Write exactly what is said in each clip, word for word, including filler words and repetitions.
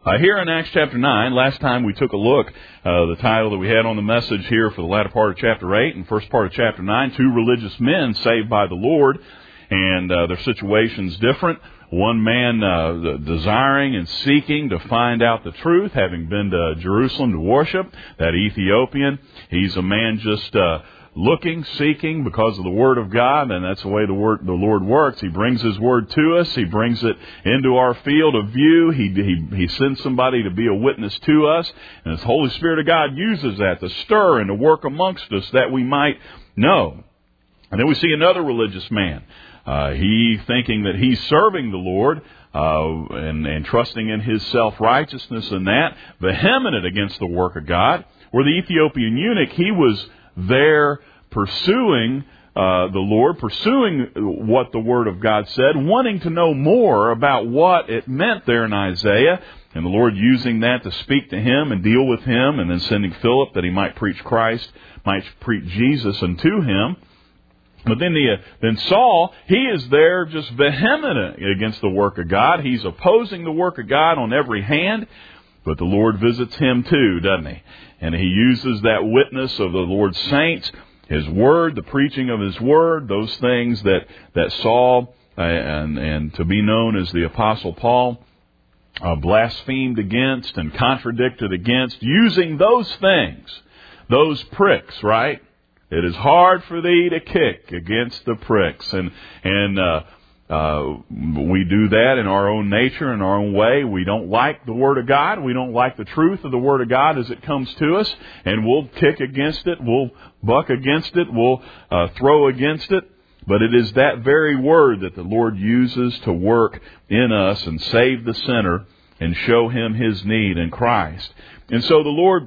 Uh, here in Acts chapter nine, last time we took a look, uh, the title that we had on the message here for the latter part of chapter eight and first part of chapter nine, two religious men saved by the Lord, and uh, their situation's different. One man uh, desiring and seeking to find out the truth, having been to Jerusalem to worship, that Ethiopian. He's a man just uh, looking, seeking because of the Word of God, and that's the way the word the Lord works. He brings His Word to us. He brings it into our field of view. He, he, he sends somebody to be a witness to us, and the Holy Spirit of God uses that to stir and to work amongst us that we might know. And then we see another religious man. Uh, he thinking that he's serving the Lord, uh, and, and trusting in his self-righteousness and that, vehement against the work of God. Where the Ethiopian eunuch, he was there pursuing uh, the Lord, pursuing what the Word of God said, wanting to know more about what it meant there in Isaiah, and the Lord using that to speak to him and deal with him, and then sending Philip that he might preach Christ, might preach Jesus unto him. But then the, uh, then Saul, he is there just vehement against the work of God. He's opposing the work of God on every hand, but the Lord visits him too, doesn't he? And he uses that witness of the Lord's saints, His Word, the preaching of His Word, those things that, that Saul, uh, and, and to be known as the Apostle Paul, uh, blasphemed against and contradicted against, using those things, those pricks, right? It is hard for thee to kick against the pricks. And, and, uh, uh, we do that in our own nature, in our own way. We don't like the Word of God. We don't like the truth of the Word of God as it comes to us. And we'll kick against it. We'll buck against it. We'll, uh, throw against it. But it is that very Word that the Lord uses to work in us and save the sinner and show him his need in Christ. And so the Lord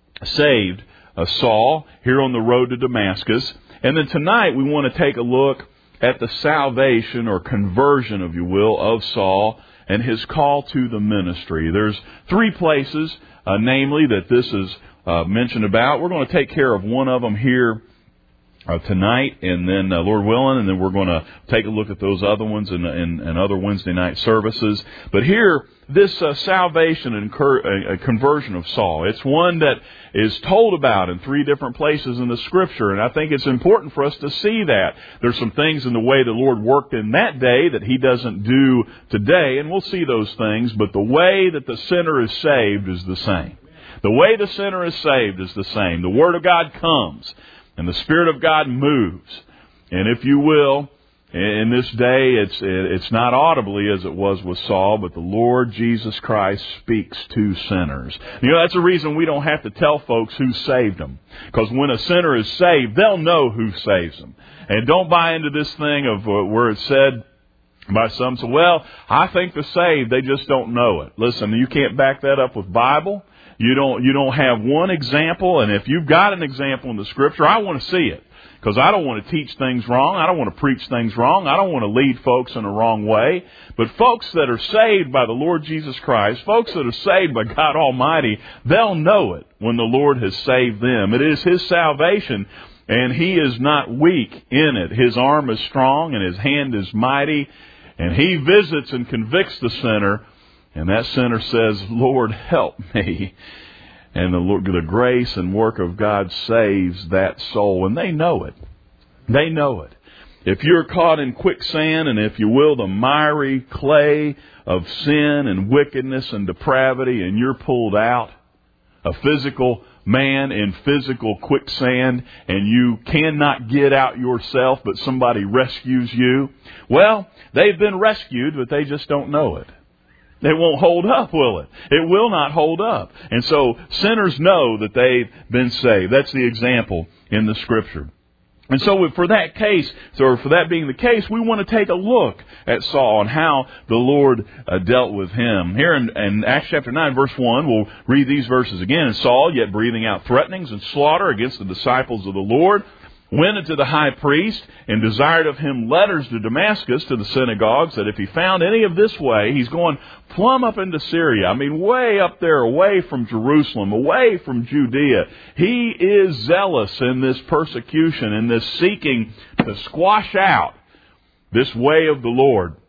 saved Uh, Saul here on the road to Damascus. And then tonight we want to take a look at the salvation or conversion, if you will, of Saul and his call to the ministry. There's three places, uh, namely, that this is uh, mentioned about. We're going to take care of one of them here uh, tonight, and then uh, Lord willing, and then we're going to take a look at those other ones in, in, in other Wednesday night services. But here, this uh, salvation and cur- uh, conversion of Saul, it's one that is told about in three different places in the Scripture, and I think it's important for us to see that. There's some things in the way the Lord worked in that day that He doesn't do today, and we'll see those things, but the way that the sinner is saved is the same. The way the sinner is saved is the same. The Word of God comes, and the Spirit of God moves. And if you will, in this day, it's it's not audibly as it was with Saul, but the Lord Jesus Christ speaks to sinners. You know, that's the reason we don't have to tell folks who saved them. Because when a sinner is saved, they'll know who saves them. And don't buy into this thing of uh, where it's said by some, so, well, I think they're saved, they just don't know it. Listen, you can't back that up with Bible. You don't, you don't have one example, and if you've got an example in the Scripture, I want to see it. Because I don't want to teach things wrong. I don't want to preach things wrong. I don't want to lead folks in the wrong way. But folks that are saved by the Lord Jesus Christ, folks that are saved by God Almighty, they'll know it when the Lord has saved them. It is His salvation, and He is not weak in it. His arm is strong, and His hand is mighty. And He visits and convicts the sinner, and that sinner says, Lord, help me. And the, the grace and work of God saves that soul. And they know it. They know it. If you're caught in quicksand and, if you will, the miry clay of sin and wickedness and depravity, and you're pulled out, a physical man in physical quicksand, and you cannot get out yourself, but somebody rescues you, well, they've been rescued, but they just don't know it. It won't hold up, will it? It will not hold up. And so sinners know that they've been saved. That's the example in the Scripture. And so for that case, so for that being the case, we want to take a look at Saul and how the Lord uh, dealt with him. Here in, in Acts chapter nine, verse one, we'll read these verses again. And Saul, yet breathing out threatenings and slaughter against the disciples of the Lord, went unto the high priest and desired of him letters to Damascus, to the synagogues, that if he found any of this way, he's going plumb up into Syria. I mean, way up there, away from Jerusalem, away from Judea. He is zealous in this persecution, in this seeking to squash out this way of the Lord.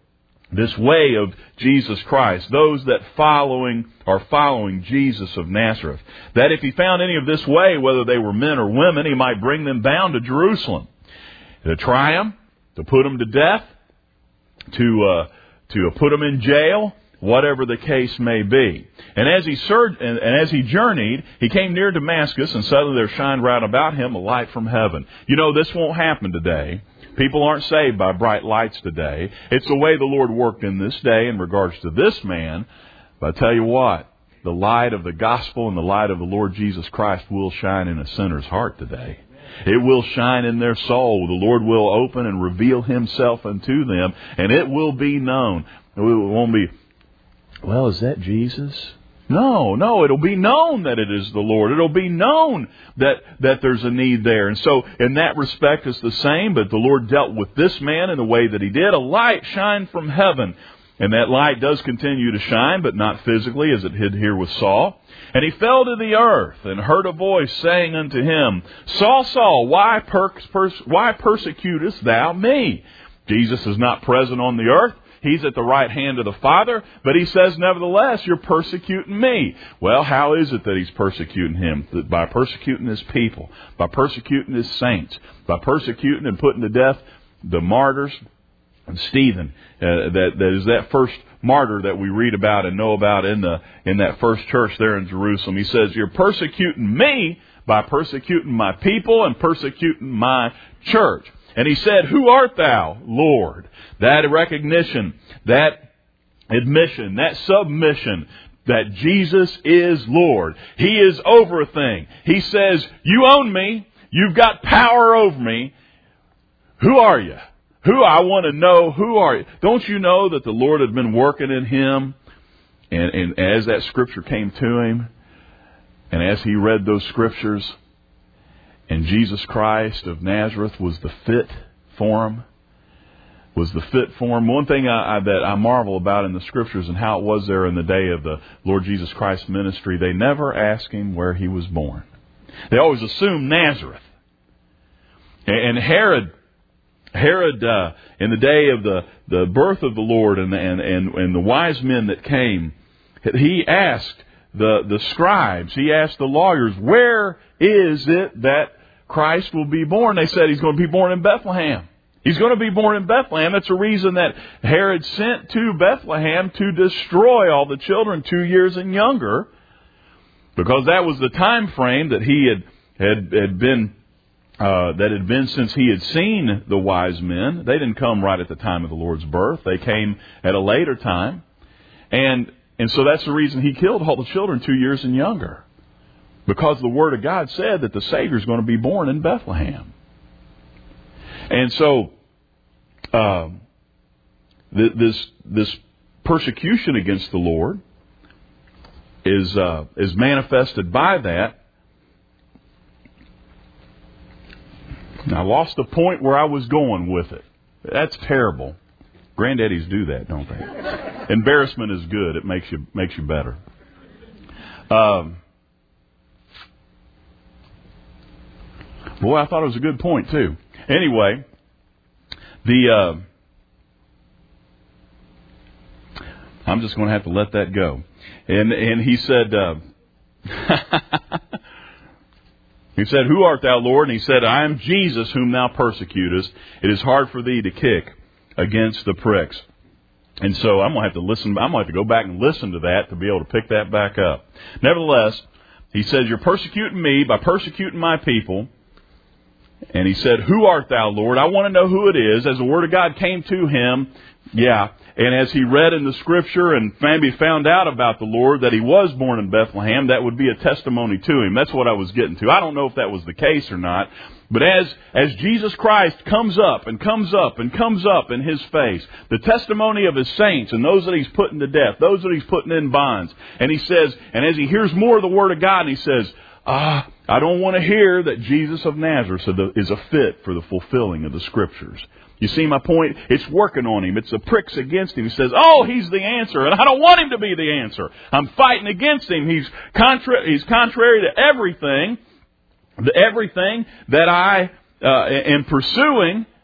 this way of Jesus Christ, those that following are following Jesus of Nazareth, that if he found any of this way, whether they were men or women, he might bring them bound to Jerusalem, to try them, to put them to death, to uh, to put them in jail, whatever the case may be. And as he surged, and, and as he journeyed, he came near Damascus, and suddenly there shined round about him a light from heaven. You know, this won't happen today. People aren't saved by bright lights today. It's the way the Lord worked in this day in regards to this man. But I tell you what, the light of the gospel and the light of the Lord Jesus Christ will shine in a sinner's heart today. It will shine in their soul. The Lord will open and reveal himself unto them, and it will be known. It won't be, well, is that Jesus? No, no, it'll be known that it is the Lord. It'll be known that, that there's a need there. And so in that respect it's the same, but the Lord dealt with this man in the way that he did. A light shined from heaven. And that light does continue to shine, but not physically as it did here with Saul. And he fell to the earth and heard a voice saying unto him, Saul, Saul, why, per- pers- why persecutest thou me? Jesus is not present on the earth. He's at the right hand of the Father, but he says, nevertheless, you're persecuting me. Well, how is it that he's persecuting him? By persecuting his people, by persecuting his saints, by persecuting and putting to death the martyrs. And Stephen, uh, that, that is that first martyr that we read about and know about in the in that first church there in Jerusalem. He says, you're persecuting me by persecuting my people and persecuting my church. And he said, who art thou, Lord? That recognition, that admission, that submission that Jesus is Lord. He is over a thing. He says, you own me. You've got power over me. Who are you? Who? I want to know, who are you? Don't you know that the Lord had been working in him? And, and as that scripture came to him, and as he read those scriptures, and Jesus Christ of Nazareth was the fit for him, was the fit for him. One thing I, I, that I marvel about in the scriptures and how it was there in the day of the Lord Jesus Christ's ministry, they never asked him where he was born. They always assumed Nazareth. And Herod, Herod, uh, in the day of the, the birth of the Lord and the, and, and, and the wise men that came, he asked the, the scribes, he asked the lawyers, where is it that Christ will be born? They said he's going to be born in Bethlehem. He's going to be born in Bethlehem. That's the reason that Herod sent to Bethlehem to destroy all the children two years and younger, because that was the time frame that he had had, had been uh, that had been since he had seen the wise men. They didn't come right at the time of the Lord's birth. They came at a later time, and and so that's the reason he killed all the children two years and younger, because the Word of God said that the Savior is going to be born in Bethlehem. And so, uh, th- this this persecution against the Lord is uh, is manifested by that. I lost the point where I was going with it. That's terrible. Granddaddies do that, don't they? Embarrassment is good. It makes you makes you better. Um, boy, I thought it was a good point too. Anyway, the uh, I'm just going to have to let that go. And and he said, uh, he said, who art thou, Lord? And he said, I am Jesus whom thou persecutest. It is hard for thee to kick against the pricks. And so I'm going to have to listen. I'm going to have to go back and listen to that to be able to pick that back up. Nevertheless, he says, you're persecuting me by persecuting my people. And he said, who art thou, Lord? I want to know who it is. As the Word of God came to him, yeah. And as he read in the Scripture and maybe found out about the Lord, that he was born in Bethlehem, that would be a testimony to him. That's what I was getting to. I don't know if that was the case or not. But as, as Jesus Christ comes up and comes up and comes up in his face, the testimony of his saints and those that he's putting to death, those that he's putting in bonds. And he says, and as he hears more of the Word of God, and he says, ah, I don't want to hear that Jesus of Nazareth is a fit for the fulfilling of the Scriptures. You see my point? It's working on him. It's the pricks against him. He says, oh, he's the answer, and I don't want him to be the answer. I'm fighting against him. He's contrary, he's contrary to everything, the everything that I uh, am pursuing.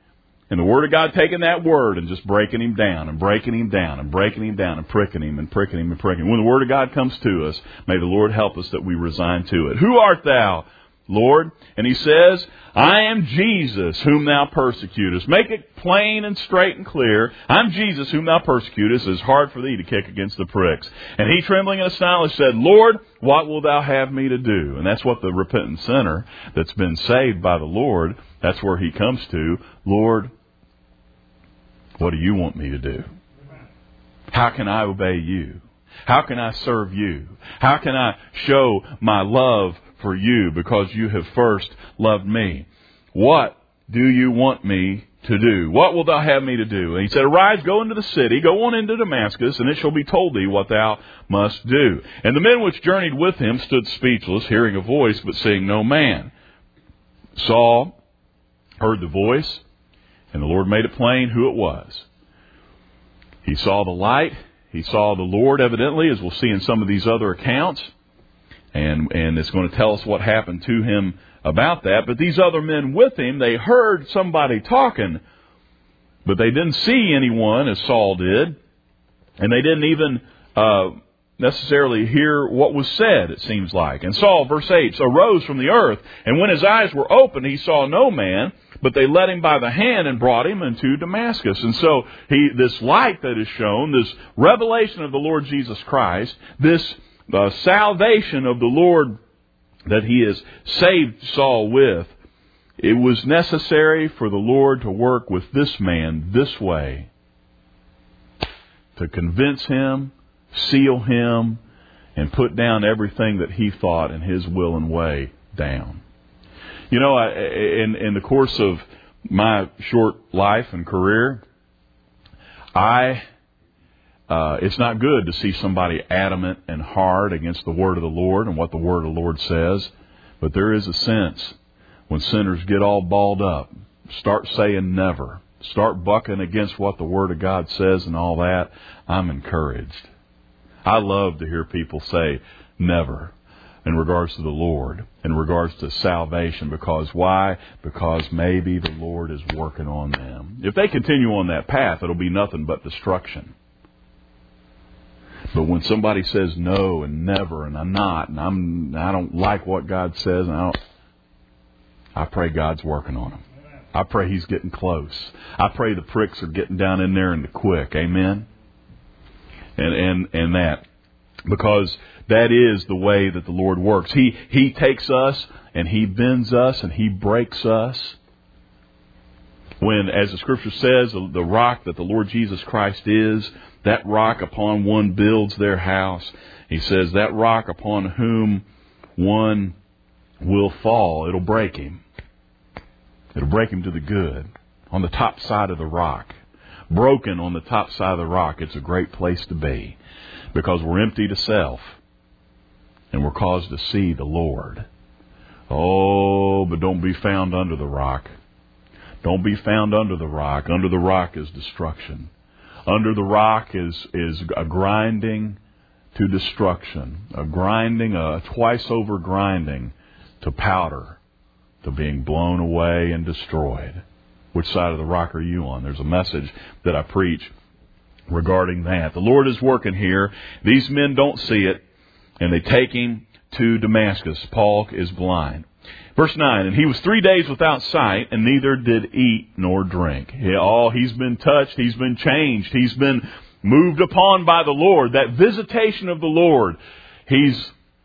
And the Word of God taking that Word and just breaking him down and breaking him down and breaking him down and pricking him and pricking him and pricking him. When the Word of God comes to us, may the Lord help us that we resign to it. Who art thou, Lord? And he says, I am Jesus whom thou persecutest. Make it plain and straight and clear. I'm Jesus whom thou persecutest. It's hard for thee to kick against the pricks. And he, trembling and astonished, said, Lord, what wilt thou have me to do? And that's what the repentant sinner that's been saved by the Lord, that's where he comes to. Lord, what do you want me to do? How can I obey you? How can I serve you? How can I show my love for you because you have first loved me? What do you want me to do? What will thou have me to do? And he said, arise, go into the city, go on into Damascus, and it shall be told thee what thou must do. And the men which journeyed with him stood speechless, hearing a voice, but seeing no man. Saul heard the voice, and the Lord made it plain who it was. He saw the light. He saw the Lord, evidently, as we'll see in some of these other accounts. And, and it's going to tell us what happened to him about that. But these other men with him, they heard somebody talking, but they didn't see anyone as Saul did. And they didn't even uh, necessarily hear what was said, it seems like. And Saul, verse eight, arose from the earth, and when his eyes were opened, he saw no man, but they led him by the hand and brought him into Damascus. And so he, this light that is shown, this revelation of the Lord Jesus Christ, this uh, salvation of the Lord that he has saved Saul with, it was necessary for the Lord to work with this man this way, to convince him, seal him, and put down everything that he thought in his will and way down. You know, I, in, in the course of my short life and career, I uh, it's not good to see somebody adamant and hard against the word of the Lord and what the word of the Lord says. But there is a sense when sinners get all balled up, start saying never, start bucking against what the word of God says and all that, I'm encouraged. I love to hear people say never in regards to the Lord, in regards to salvation. Because why? Because maybe the Lord is working on them. If they continue on that path, it'll be nothing but destruction. But when somebody says no and never and I'm not and I'm I don't like what God says, and I don't, I pray God's working on them. I pray He's getting close. I pray the pricks are getting down in there in the quick. Amen. And and and that, because that is the way that the Lord works. He He takes us and He bends us and He breaks us. When, as the Scripture says, the, the rock that the Lord Jesus Christ is, that rock upon one builds their house. He says that rock upon whom one will fall, it'll break him. It'll break him to the good. On the top side of the rock. Broken on the top side of the rock, it's a great place to be. Because we're empty to self. And we're caused to see the Lord. Oh, but don't be found under the rock. Don't be found under the rock. Under the rock is destruction. Under the rock is, is a grinding to destruction. A grinding, a twice over grinding to powder, to being blown away and destroyed. Which side of the rock are you on? There's a message that I preach regarding that. The Lord is working here. These men don't see it, and they take him to Damascus. Paul is blind. Verse nine, and he was three days without sight, and neither did eat nor drink. He, oh, he's been touched, he's been changed, he's been moved upon by the Lord. That visitation of the Lord. He's,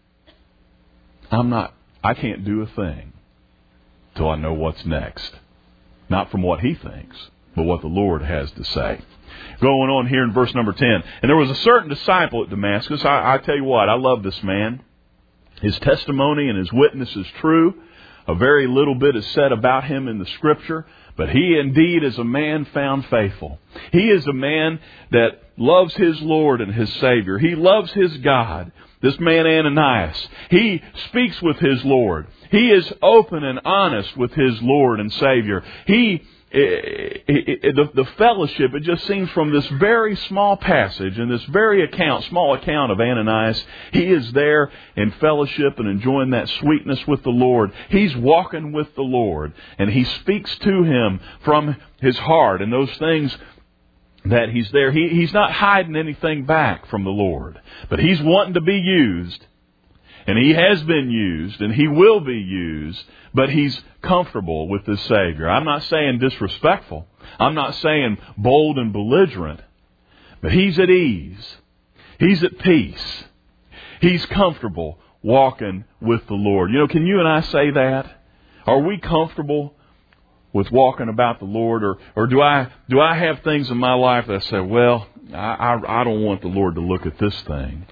I'm not, I can't do a thing till I know what's next. Not from what he thinks, but what the Lord has to say. Going on here in verse number ten. And there was a certain disciple at Damascus. I, I tell you what, I love this man. His testimony and his witness is true. A very little bit is said about him in the Scripture, but he indeed is a man found faithful. He is a man that loves his Lord and his Savior. He loves his God. This man Ananias, he speaks with his Lord. He is open and honest with his Lord and Savior. He it, it, it, the, the fellowship, it just seems from this very small passage and this very account, small account of Ananias, he is there in fellowship and enjoying that sweetness with the Lord. He's walking with the Lord, and he speaks to him from his heart and those things that he's there. He, he's not hiding anything back from the Lord, but he's wanting to be used. And he has been used, and he will be used, but he's comfortable with his Savior. I'm not saying disrespectful. I'm not saying bold and belligerent. But he's at ease. He's at peace. He's comfortable walking with the Lord. You know, can you and I say that? Are we comfortable with walking about the Lord? Or, or do I do I have things in my life that I say, well, I, I, I don't want the Lord to look at this thing.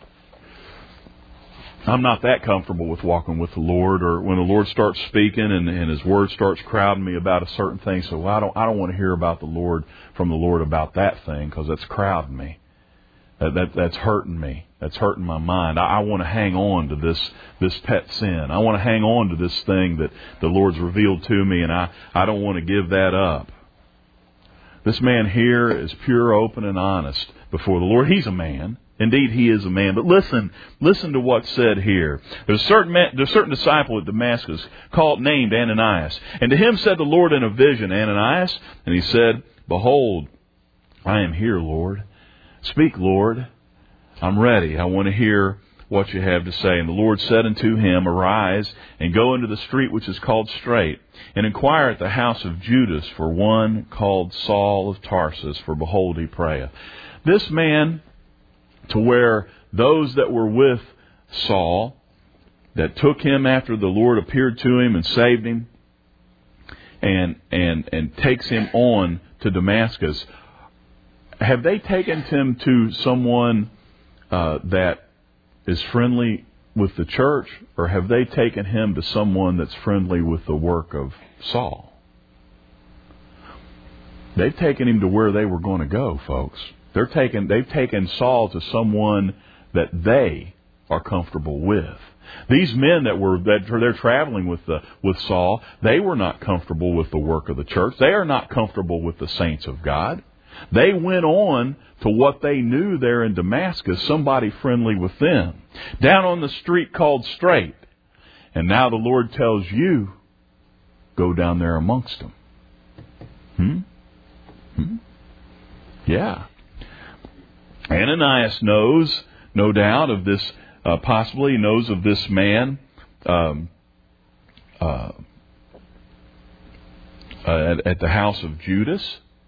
I'm not that comfortable with walking with the Lord, or when the Lord starts speaking and, and His Word starts crowding me about a certain thing. So well, I don't, I don't want to hear about the Lord from the Lord about that thing because that's crowding me. That, that that's hurting me. That's hurting my mind. I, I want to hang on to this this pet sin. I want to hang on to this thing that the Lord's revealed to me, and I, I don't want to give that up. This man here is pure, open, and honest before the Lord. He's a man. Indeed, he is a man. But listen, listen to what's said here. There's a certain man, there's a certain disciple at Damascus called named Ananias. And to him said the Lord in a vision, Ananias. And he said, Behold, I am here, Lord. Speak, Lord. I'm ready. I want to hear what you have to say. And the Lord said unto him, Arise and go into the street which is called Straight, and inquire at the house of Judas for one called Saul of Tarsus. For behold, he prayeth. This man, to where those that were with Saul, that took him after the Lord appeared to him and saved him, and and and takes him on to Damascus, have they taken him to someone uh, that is friendly with the church, or have they taken him to someone that's friendly with the work of Saul? They've taken him to where they were going to go, folks. They're taking, they've taken Saul to someone that they are comfortable with. These men that were that they're traveling with the, with Saul, they were not comfortable with the work of the church. They are not comfortable with the saints of God. They went on to what they knew there in Damascus, somebody friendly with them, down on the street called Straight. And now the Lord tells you, go down there amongst them. Hmm? Hmm? Yeah. Ananias knows, no doubt, of this, uh, possibly knows of this man um, uh, uh, at, at the house of Judas.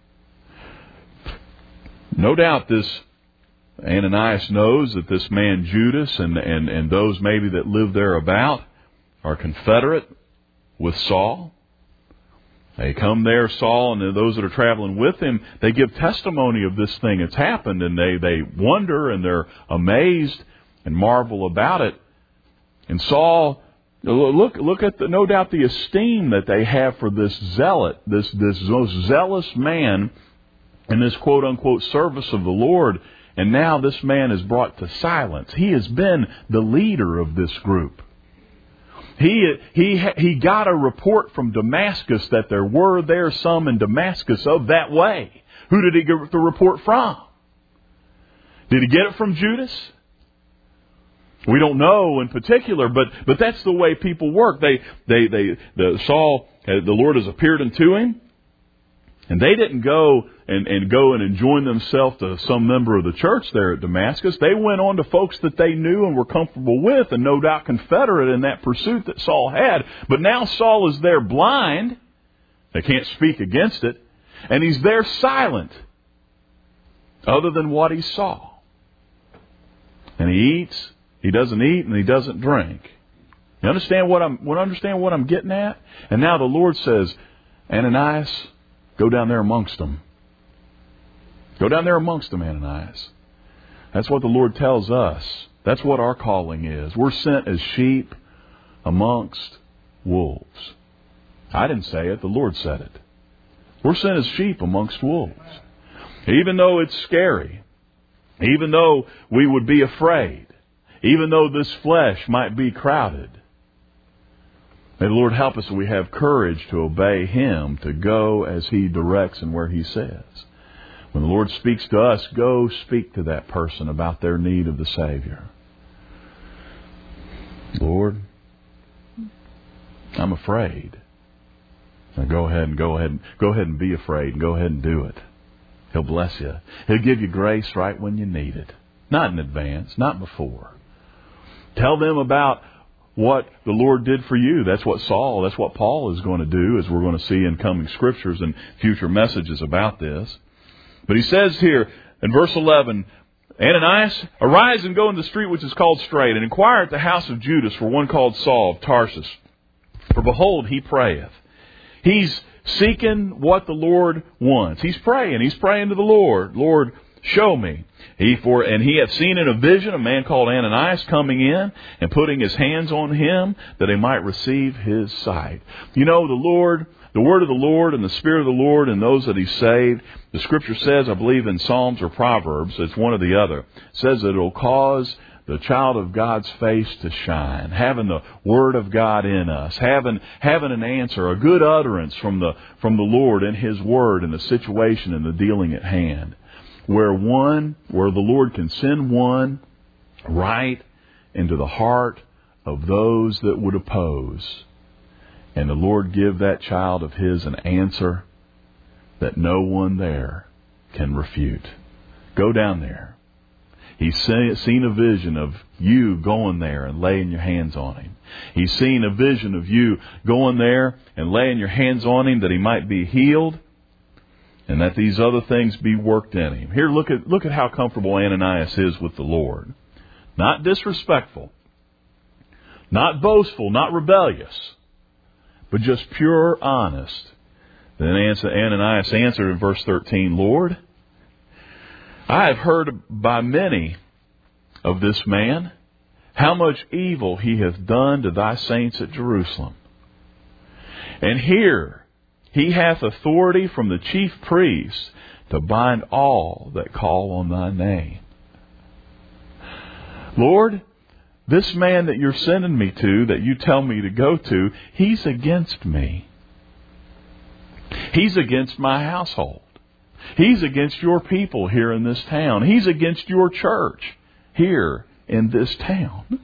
No doubt this Ananias knows that this man Judas and, and, and those maybe that live thereabout are confederate with Saul. They come there, Saul, and those that are traveling with him, they give testimony of this thing that's happened, and they, they wonder and they're amazed and marvel about it. And Saul, look look at the, no doubt the esteem that they have for this zealot, this this most zealous man in this quote unquote service of the Lord. And now this man is brought to silence. He has been the leader of this group. He he he got a report from Damascus that there were there some in Damascus of that way. Who did he get the report from? Did he get it from Judas? We don't know in particular, but but that's the way people work. They they they the Saul the Lord has appeared unto him, and they didn't go and, and go and join themselves to some member of the church there at Damascus. They went on to folks that they knew and were comfortable with, and no doubt confederate in that pursuit that Saul had. But now Saul is there blind. They can't speak against it. And he's there silent, other than what he saw. And he eats, he doesn't eat, and he doesn't drink. You understand what I'm, what understand what I'm getting at? And now the Lord says, Ananias, go down there amongst them. Go down there amongst them, Ananias. That's what the Lord tells us. That's what our calling is. We're sent as sheep amongst wolves. I didn't say it. The Lord said it. We're sent as sheep amongst wolves. Even though it's scary, even though we would be afraid, even though this flesh might be crowded, May the Lord help us that we have courage to obey Him, to go as He directs and where He says. When the Lord speaks to us, go speak to that person about their need of the Savior. Lord, I'm afraid. Now go ahead and go ahead and go ahead and be afraid and go ahead and do it. He'll bless you. He'll give you grace right when you need it. Not in advance, not before. Tell them about what the Lord did for you. That's what Saul, that's what Paul is going to do, as we're going to see in coming scriptures and future messages about this. But he says here in verse eleven, Ananias, arise and go into the street which is called Straight, and inquire at the house of Judas for one called Saul of Tarsus. For behold, he prayeth. He's seeking what the Lord wants. He's praying. He's praying to the Lord. Lord, show me. He for and he hath seen in a vision a man called Ananias coming in and putting his hands on him that he might receive his sight. You know, the Lord, the word of the Lord and the Spirit of the Lord and those that He saved, the Scripture says, I believe in Psalms or Proverbs, it's one or the other, says that it will cause the child of God's face to shine, having the Word of God in us, having having an answer, a good utterance from the from the Lord in His Word and the situation and the dealing at hand. Where one, where the Lord can send one right into the heart of those that would oppose. And the Lord give that child of His an answer that no one there can refute. Go down there. He's seen a vision of you going there and laying your hands on him. He's seen a vision of you going there and laying your hands on him that he might be healed and that these other things be worked in him. Here, look at look at how comfortable Ananias is with the Lord. Not disrespectful, not boastful, not rebellious, but just pure, honest. Then Ananias answered in verse thirteen, Lord, I have heard by many of this man how much evil he hath done to thy saints at Jerusalem. And here he hath authority from the chief priests to bind all that call on thy name. Lord, this man that you're sending me to, that you tell me to go to, he's against me. He's against my household. He's against your people here in this town. He's against your church here in this town.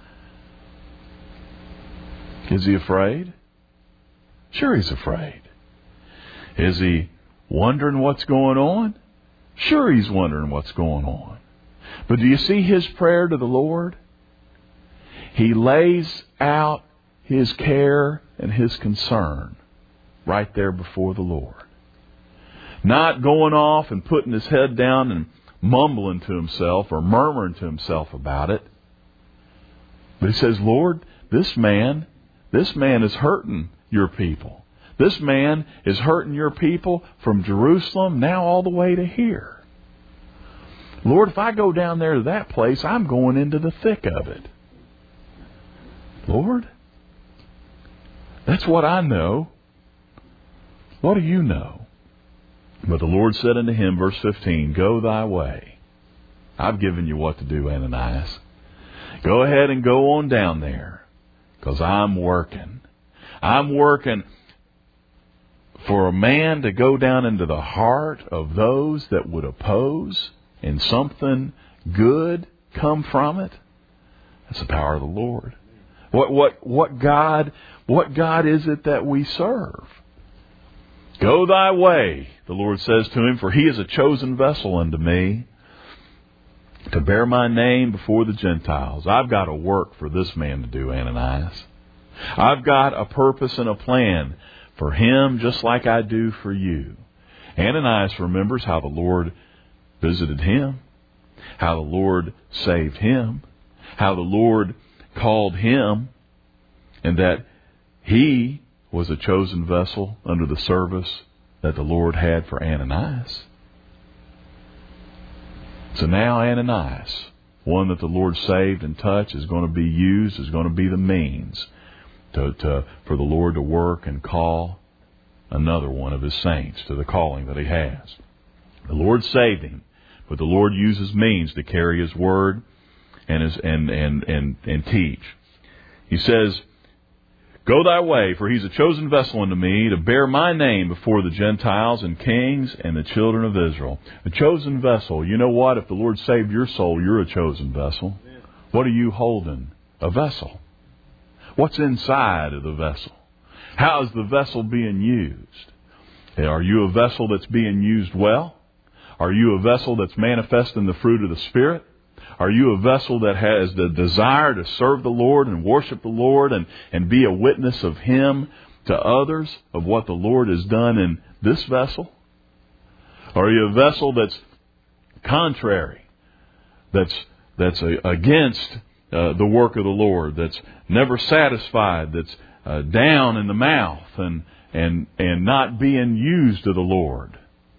Is he afraid? Sure, he's afraid. Is he wondering what's going on? Sure, he's wondering what's going on. But do you see his prayer to the Lord? He lays out his care and his concern right there before the Lord. Not going off and putting his head down and mumbling to himself or murmuring to himself about it. But he says, Lord, this man, this man is hurting your people. This man is hurting your people from Jerusalem now all the way to here. Lord, if I go down there to that place, I'm going into the thick of it. Lord, that's what I know. What do you know? But the Lord said unto him, verse fifteen, Go thy way. I've given you what to do, Ananias. Go ahead and go on down there, because I'm working. I'm working for a man to go down into the heart of those that would oppose, and something good come from it. That's the power of the Lord. What what what God what God is it that we serve? Go thy way, the Lord says to him, for he is a chosen vessel unto me to bear my name before the Gentiles. I've got a work for this man to do, Ananias. I've got a purpose and a plan for him just like I do for you. Ananias remembers how the Lord visited him, how the Lord saved him, how the Lord called him, and that he was a chosen vessel under the service that the Lord had for Ananias. So now Ananias, one that the Lord saved and touched, is going to be used, is going to be the means to, to, for the Lord to work and call another one of his saints to the calling that he has. The Lord saved him, but the Lord uses means to carry his word and, his, and, and, and, and teach. He says, Go thy way, for he's a chosen vessel unto me, to bear my name before the Gentiles and kings and the children of Israel. A chosen vessel. You know what? If the Lord saved your soul, you're a chosen vessel. What are you holding? A vessel. What's inside of the vessel? How is the vessel being used? Are you a vessel that's being used well? Are you a vessel that's manifesting the fruit of the Spirit? Are you a vessel that has the desire to serve the Lord and worship the Lord and, and be a witness of Him to others, of what the Lord has done in this vessel? Or are you a vessel that's contrary, that's that's a, against uh, the work of the Lord, that's never satisfied, that's uh, down in the mouth and, and, and not being used of the Lord?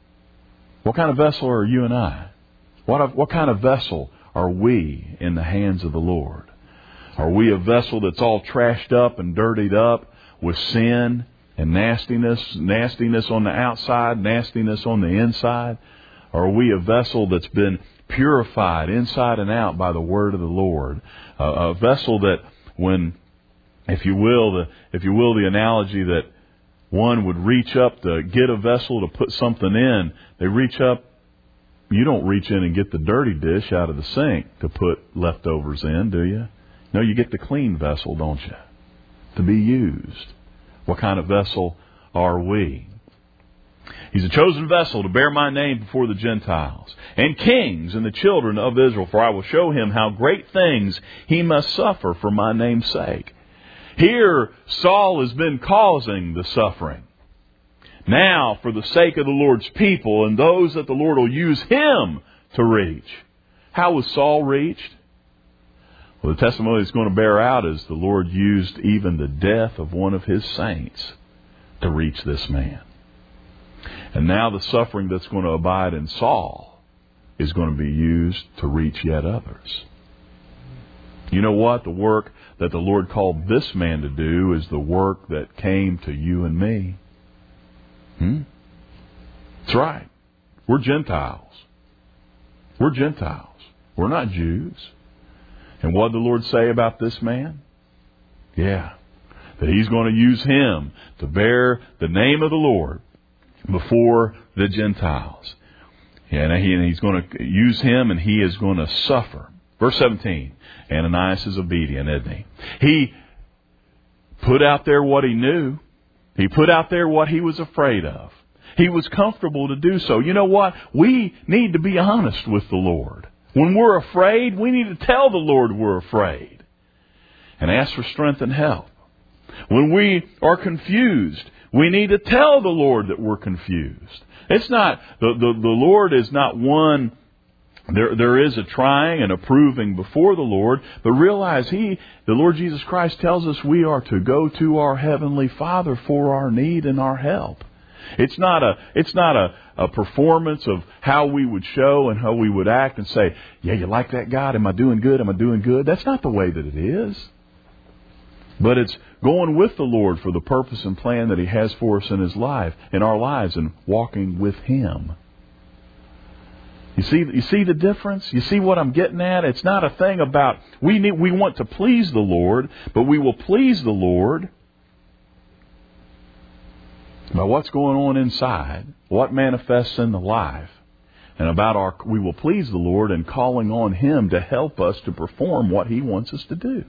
What kind of vessel are you and I? What, what kind of vessel are we in the hands of the Lord? Are we a vessel that's all trashed up and dirtied up with sin and nastiness, nastiness on the outside, nastiness on the inside? Or are we a vessel that's been purified inside and out by the word of the Lord? Uh, a vessel that when, if you will, the, if you will, the analogy that one would reach up to get a vessel to put something in, they reach up. You don't reach in and get the dirty dish out of the sink to put leftovers in, do you? No, you get the clean vessel, don't you? To be used. What kind of vessel are we? He's a chosen vessel to bear my name before the Gentiles and kings and the children of Israel, for I will show him how great things he must suffer for my name's sake. Here, Saul has been causing the suffering. Now, for the sake of the Lord's people and those that the Lord will use him to reach. How was Saul reached? Well, the testimony he's going to bear out is the Lord used even the death of one of his saints to reach this man. And now the suffering that's going to abide in Saul is going to be used to reach yet others. You know what? The work that the Lord called this man to do is the work that came to you and me. Hmm? That's right. We're Gentiles. We're Gentiles. We're not Jews. And what did the Lord say about this man? Yeah. That He's going to use him to bear the name of the Lord before the Gentiles. And He's going to use him and he is going to suffer. Verse seventeen. Ananias is obedient, isn't he? He put out there what he knew. He put out there what he was afraid of. He was comfortable to do so. You know what? We need to be honest with the Lord. When we're afraid, we need to tell the Lord we're afraid and ask for strength and help. When we are confused, we need to tell the Lord that we're confused. It's not, the, the, the Lord is not one, there, there is a trying and a proving before the Lord, but realize He, the Lord Jesus Christ tells us we are to go to our Heavenly Father for our need and our help. It's not a, it's not a, a performance of how we would show and how we would act and say, yeah, you like that God? Am I doing good? Am I doing good? That's not the way that it is. But it's going with the Lord for the purpose and plan that He has for us in His life, in our lives, and walking with Him. You see, you see the difference? You see what I'm getting at? It's not a thing about, we need, we want to please the Lord, but we will please the Lord by what's going on inside, what manifests in the life, and about our, we will please the Lord in calling on Him to help us to perform what He wants us to do.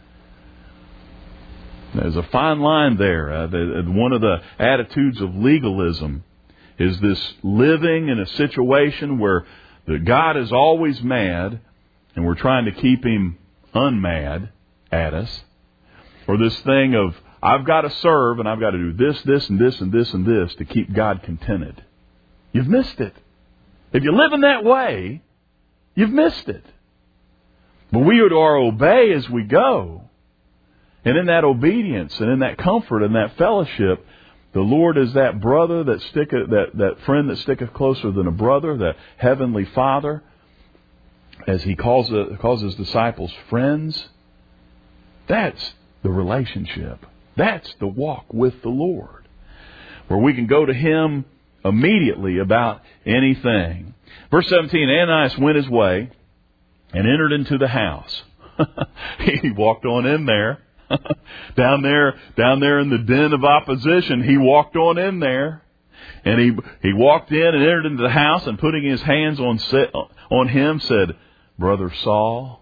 There's a fine line there. Uh, the, one of the attitudes of legalism is this living in a situation where the God is always mad and we're trying to keep Him unmad at us. Or this thing of, I've got to serve and I've got to do this, this, and this, and this, and this to keep God contented. You've missed it. If you live in that way, you've missed it. But we are to obey as we go. And in that obedience and in that comfort and that fellowship, the Lord is that brother that sticketh, that, that friend that sticketh closer than a brother, that heavenly Father, as He calls, the, calls His disciples friends. That's the relationship. That's the walk with the Lord, where we can go to Him immediately about anything. Verse seventeen, Ananias went his way and entered into the house. He walked on in there. down there, down there in the den of opposition, he walked on in there. And he he walked in and entered into the house, and putting his hands on on him said, "Brother Saul,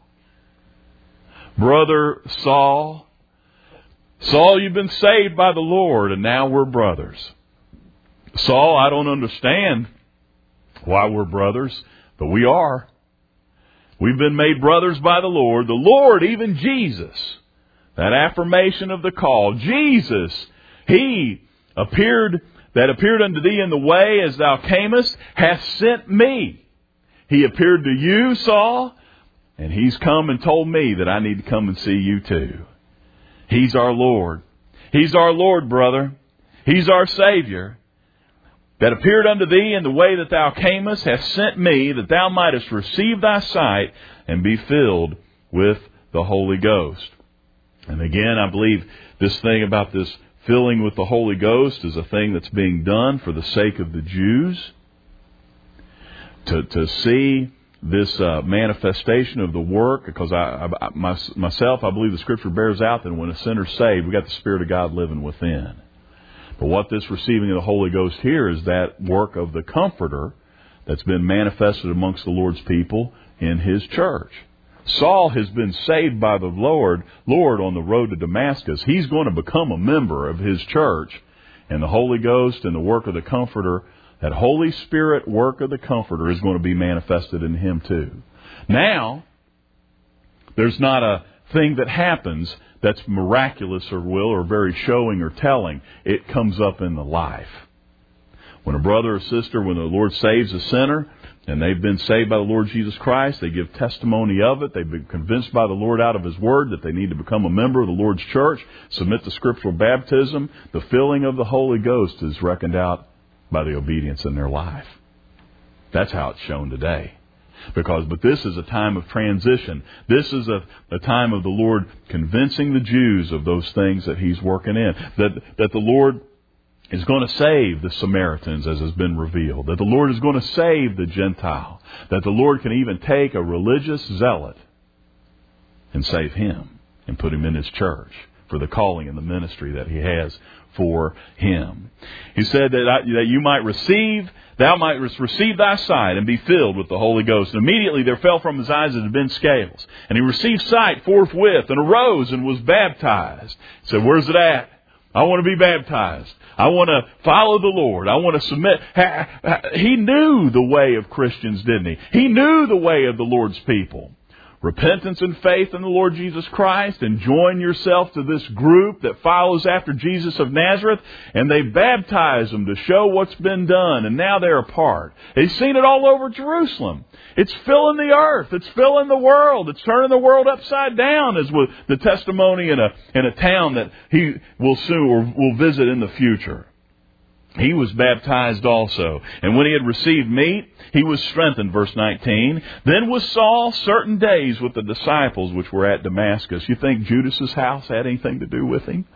Brother Saul, Saul, you've been saved by the Lord, and now we're brothers." Saul, I don't understand why we're brothers, but we are. We've been made brothers by the Lord. The Lord, even Jesus, that affirmation of the call, Jesus, He appeared, that appeared unto thee in the way as thou camest, hath sent me. He appeared to you, Saul, and He's come and told me that I need to come and see you too. He's our Lord. He's our Lord, brother. He's our Savior. That appeared unto thee in the way that thou camest, hath sent me, that thou mightest receive thy sight and be filled with the Holy Ghost. And again, I believe this thing about this filling with the Holy Ghost is a thing that's being done for the sake of the Jews. To, to see this uh, manifestation of the work, because I, I my, myself, I believe the Scripture bears out that when a sinner's saved, we got the Spirit of God living within. But what this receiving of the Holy Ghost here is that work of the Comforter that's been manifested amongst the Lord's people in His church. Saul has been saved by the Lord, Lord on the road to Damascus. He's going to become a member of His church. And the Holy Ghost and the work of the Comforter, that Holy Spirit work of the Comforter, is going to be manifested in him too. Now, there's not a thing that happens that's miraculous or will or very showing or telling. It comes up in the life. When a brother or sister, when the Lord saves a sinner, and they've been saved by the Lord Jesus Christ, they give testimony of it. They've been convinced by the Lord out of His Word that they need to become a member of the Lord's church, submit to scriptural baptism. The filling of the Holy Ghost is reckoned out by the obedience in their life. That's how it's shown today. Because, but this is a time of transition. This is a, a time of the Lord convincing the Jews of those things that He's working in. That, that the Lord is going to save the Samaritans, as has been revealed. That the Lord is going to save the Gentile. That the Lord can even take a religious zealot and save him and put him in His church for the calling and the ministry that He has for him. He said that, I, that you might receive, thou might receive thy sight and be filled with the Holy Ghost. And immediately there fell from his eyes as had been scales. And he received sight forthwith and arose and was baptized. He said, where's it at? I want to be baptized. I want to follow the Lord. I want to submit. He knew the way of Christians, didn't he? He knew the way of the Lord's people. Repentance and faith in the Lord Jesus Christ, and join yourself to this group that follows after Jesus of Nazareth, and they baptize them to show what's been done, and now they're a part. They've seen it all over Jerusalem. It's filling the earth. It's filling the world. It's turning the world upside down, as with the testimony in a in a town that he will soon or will visit in the future. He was baptized also. And when he had received meat, he was strengthened, verse nineteen. Then was Saul certain days with the disciples which were at Damascus. You think Judas's house had anything to do with him?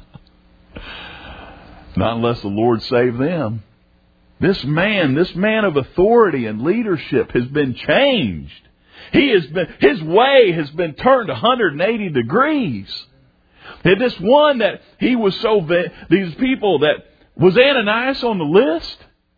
Not unless the Lord saved them. This man, this man of authority and leadership has been changed. He has been, his way has been turned one hundred eighty degrees. And this one that he was so, these people that, was Ananias on the list?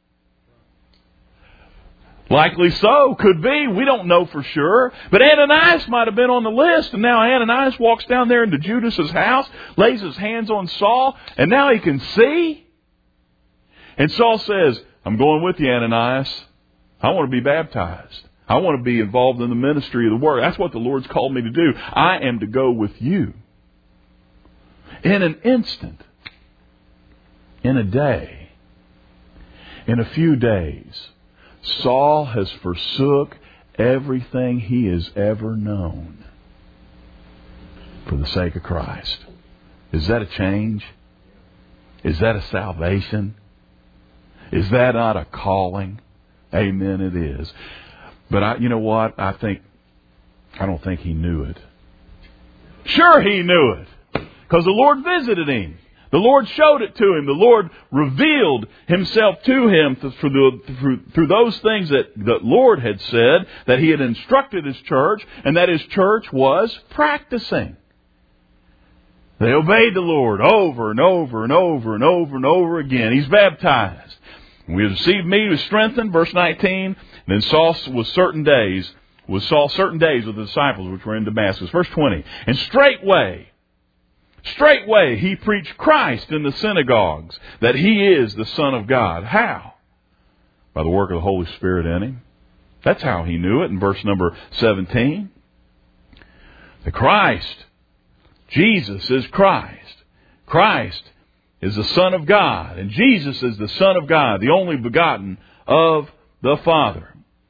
Likely so. Could be. We don't know for sure. But Ananias might have been on the list. And now Ananias walks down there into Judas's house, lays his hands on Saul, and now he can see. And Saul says, I'm going with you, Ananias. I want to be baptized. I want to be involved in the ministry of the Word. That's what the Lord's called me to do. I am to go with you. In an instant. In a day, in a few days, Saul has forsook everything he has ever known for the sake of Christ. Is that a change? Is that a salvation? Is that not a calling? Amen, it is. But I, you know what? I think, I don't think he knew it. Sure he knew it, because the Lord visited him. The Lord showed it to him. The Lord revealed Himself to him through, the, through, through those things that the Lord had said, that He had instructed His church, and that His church was practicing. They obeyed the Lord over and over and over and over and over again. He's baptized. We have received meat, was strengthened, verse nineteen. Then Saul was certain days, was Saul certain days with the disciples which were in Damascus. Verse twenty. And straightway, straightway he preached Christ in the synagogues, that he is the Son of God. How? By the work of the Holy Spirit in him. That's how he knew it in verse number seventeen. The Christ, Jesus is Christ. Christ is the Son of God. And Jesus is the Son of God, the only begotten of the Father.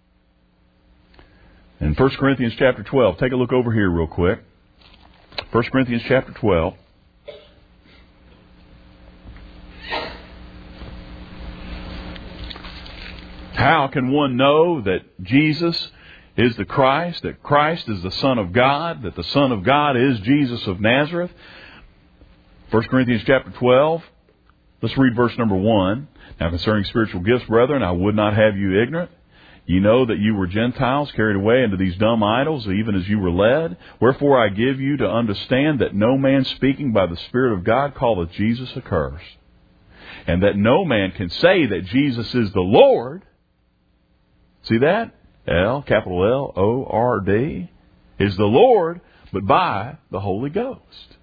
In First Corinthians chapter twelve, take a look over here real quick. First Corinthians chapter twelve. How can one know that Jesus is the Christ, that Christ is the Son of God, that the Son of God is Jesus of Nazareth? First Corinthians chapter twelve. Let's read verse number one. Now concerning spiritual gifts, brethren, I would not have you ignorant. You know that you were Gentiles, carried away into these dumb idols, even as you were led. Wherefore I give you to understand that no man speaking by the Spirit of God calleth Jesus accursed, and that no man can say that Jesus is the Lord. See that? L, capital L, O, R, D, is the Lord, but by the Holy Ghost.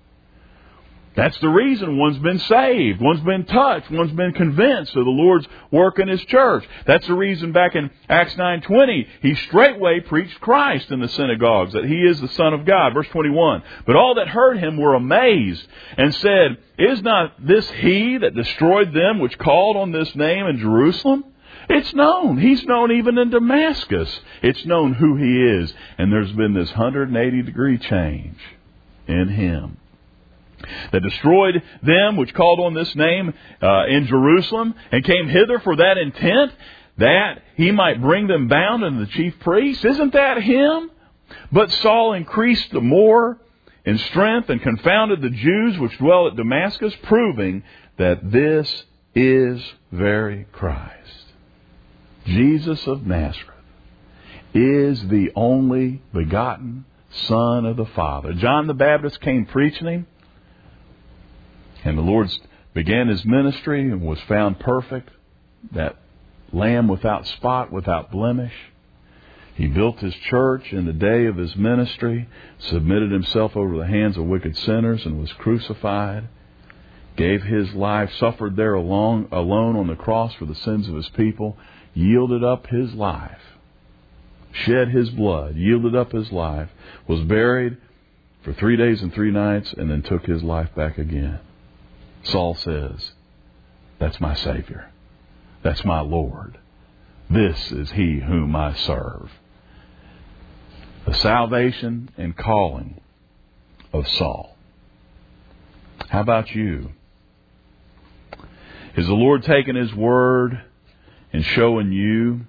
That's the reason one's been saved, one's been touched, one's been convinced of the Lord's work in His church. That's the reason back in Acts nine twenty, he straightway preached Christ in the synagogues, that He is the Son of God. Verse twenty-one, but all that heard Him were amazed and said, is not this He that destroyed them which called on this name in Jerusalem? It's known. He's known even in Damascus. It's known who He is. And there's been this one hundred eighty degree change in Him. That destroyed them which called on this name uh, in Jerusalem, and came hither for that intent, that He might bring them bound unto the chief priests. Isn't that Him? But Saul increased the more in strength, and confounded the Jews which dwell at Damascus, proving that this is very Christ. Jesus of Nazareth is the only begotten Son of the Father. John the Baptist came preaching Him, and the Lord began His ministry and was found perfect, that Lamb without spot, without blemish. He built His church in the day of His ministry, submitted Himself over the hands of wicked sinners, and was crucified, gave His life, suffered there alone, alone on the cross for the sins of His people, yielded up His life, shed His blood, yielded up His life, was buried for three days and three nights, and then took His life back again. Saul says, that's my Savior. That's my Lord. This is He whom I serve. The salvation and calling of Saul. How about you? Is the Lord taking His word and showing you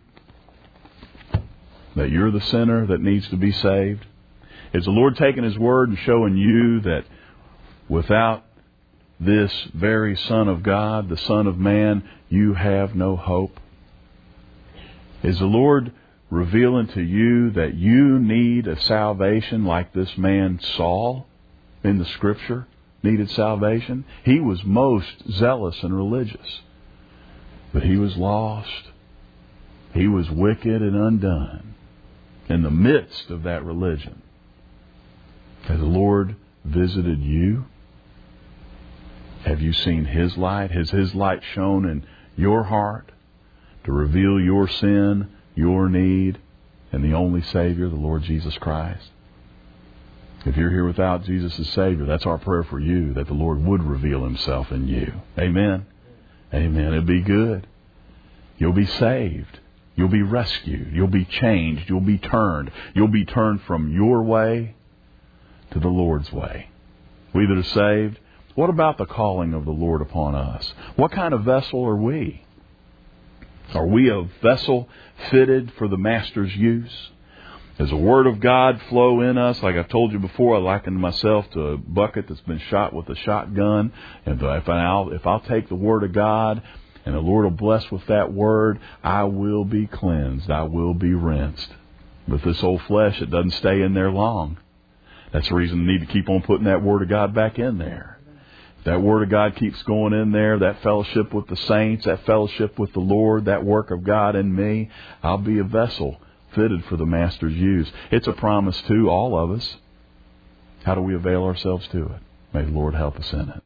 that you're the sinner that needs to be saved? Is the Lord taking His word and showing you that without this very Son of God, the Son of Man, you have no hope? Is the Lord revealing to you that you need a salvation like this man Saul in the Scripture needed salvation? He was most zealous and religious, but he was lost. He was wicked and undone in the midst of that religion. Has the Lord visited you? Have you seen His light? Has His light shone in your heart to reveal your sin, your need, and the only Savior, the Lord Jesus Christ? If you're here without Jesus as Savior, that's our prayer for you, that the Lord would reveal Himself in you. Amen. Amen. It'll be good. You'll be saved. You'll be rescued. You'll be changed. You'll be turned. You'll be turned from your way to the Lord's way. We that are saved, what about the calling of the Lord upon us? What kind of vessel are we? Are we a vessel fitted for the Master's use? Does the Word of God flow in us? Like I've told you before, I liken myself to a bucket that's been shot with a shotgun. And if I'll, if I'll take the Word of God, and the Lord will bless with that Word, I will be cleansed. I will be rinsed. But this old flesh, it doesn't stay in there long. That's the reason we need to keep on putting that Word of God back in there. If that Word of God keeps going in there, that fellowship with the saints, that fellowship with the Lord, that work of God in me, I'll be a vessel fitted for the Master's use. It's a promise to all of us. How do we avail ourselves to it? May the Lord help us in it.